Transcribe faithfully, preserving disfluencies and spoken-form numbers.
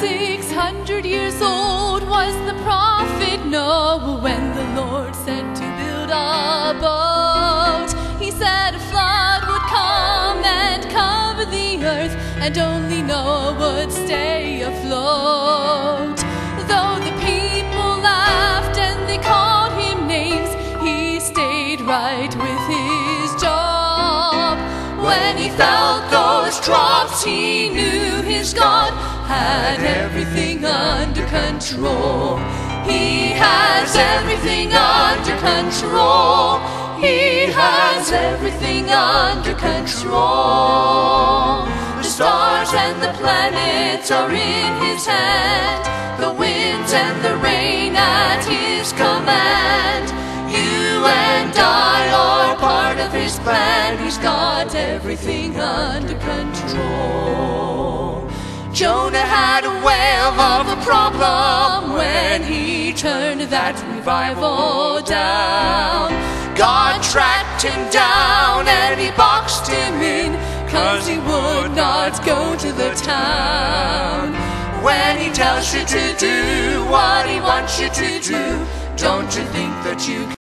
Six hundred years old was the prophet Noah when the Lord said to build a boat. He said a flood would come and cover the earth, and only Noah would stay afloat. Though the people laughed and they called him names, he stayed right with his job. When he felt those drops, he knew his God had everything under control. He has everything under control. He has everything under control. The stars and the planets are in his hand, the winds and the rain at his command. You and I are part of his plan. He's got everything under control. Jonah had a whale of a problem when he turned that revival down. God tracked him down and he boxed him in, 'cause he would not go to the town. When he tells you to do what he wants you to do, don't you think that you can